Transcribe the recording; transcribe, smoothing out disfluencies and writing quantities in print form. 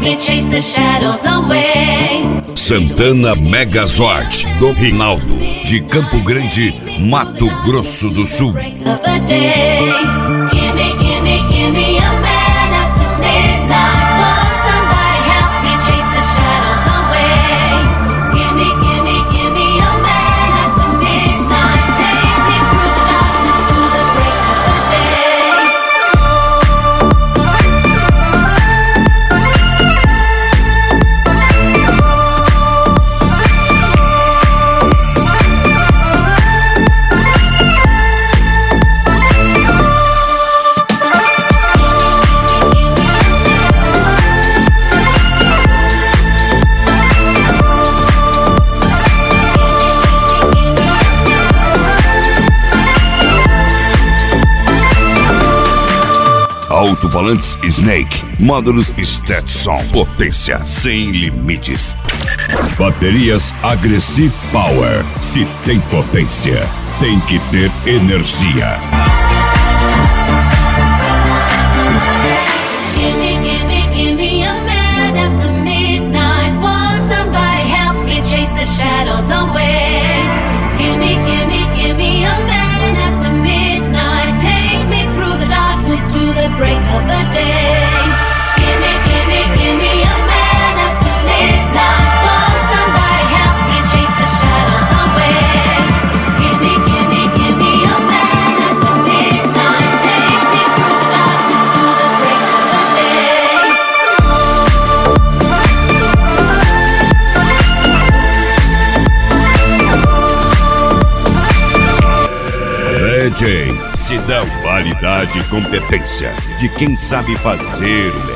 me chase the shadows away. Santana Megazord, do Rinaldo, de Campo Grande, Mato Grosso do Sul. Give me a man after midnight. Won't somebody help me chase the shadows away? Give me a man after midnight. Take me through the darkness to the break of the day. Alto-falantes Snake, módulos Stetson, potência sem limites. Baterias Aggressive Power, se tem potência, tem que ter energia. Give me a man after midnight. Won't somebody help me chase the shadows away? Give me a man after midnight. Take me through the darkness to the break of the day. Give me a man after midnight. Won't somebody help me chase the shadows away? Give me a man after midnight. Take me through the darkness to the break of the day. DJ, se dá qualidade e competência de quem sabe fazer o